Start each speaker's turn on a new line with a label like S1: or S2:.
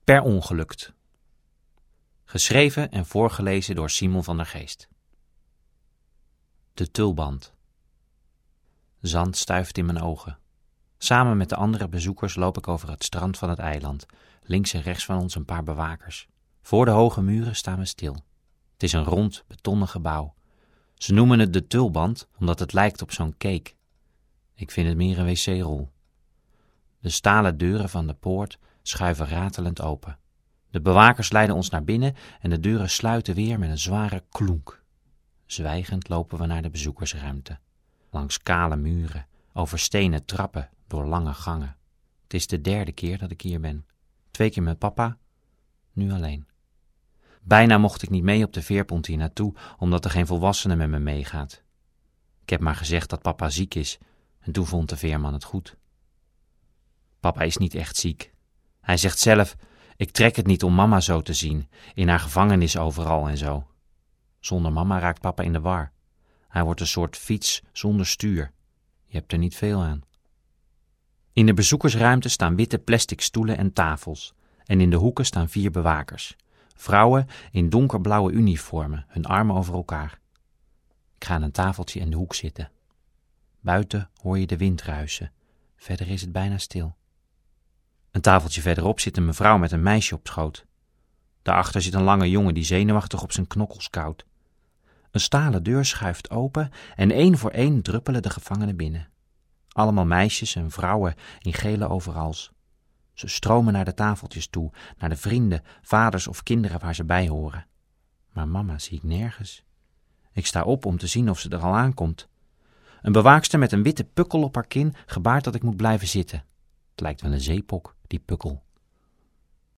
S1: Per ongelukt. Geschreven en voorgelezen door Simon van der Geest. De tulband. Zand stuift in mijn ogen. Samen met de andere bezoekers loop ik over het strand van het eiland. Links en rechts van ons een paar bewakers. Voor de hoge muren staan we stil. Het is een rond, betonnen gebouw. Ze noemen het de tulband, omdat het lijkt op zo'n cake. Ik vind het meer een wc-rol. De stalen deuren van de poort schuiven ratelend open. De bewakers leiden ons naar binnen en de deuren sluiten weer met een zware klonk. Zwijgend lopen we naar de bezoekersruimte. Langs kale muren, over stenen trappen, door lange gangen. Het is de 3e keer dat ik hier ben. 2 keer met papa, nu alleen. Bijna mocht ik niet mee op de veerpont hier naartoe, omdat er geen volwassene met me meegaat. Ik heb maar gezegd dat papa ziek is en toen vond de veerman het goed. Papa is niet echt ziek. Hij zegt zelf, ik trek het niet om mama zo te zien, in haar gevangenis overal en zo. Zonder mama raakt papa in de war. Hij wordt een soort fiets zonder stuur. Je hebt er niet veel aan. In de bezoekersruimte staan witte plastic stoelen en tafels. En in de hoeken staan 4 bewakers. Vrouwen in donkerblauwe uniformen, hun armen over elkaar. Ik ga aan een tafeltje in de hoek zitten. Buiten hoor je de wind ruisen. Verder is het bijna stil. Een tafeltje verderop zit een mevrouw met een meisje op schoot. Daarachter zit een lange jongen die zenuwachtig op zijn knokkels kauwt. Een stalen deur schuift open en 1 voor 1 druppelen de gevangenen binnen. Allemaal meisjes en vrouwen in gele overals. Ze stromen naar de tafeltjes toe, naar de vrienden, vaders of kinderen waar ze bij horen. Maar mama zie ik nergens. Ik sta op om te zien of ze er al aankomt. Een bewaakster met een witte pukkel op haar kin gebaart dat ik moet blijven zitten. Het lijkt wel een zeepok, die pukkel.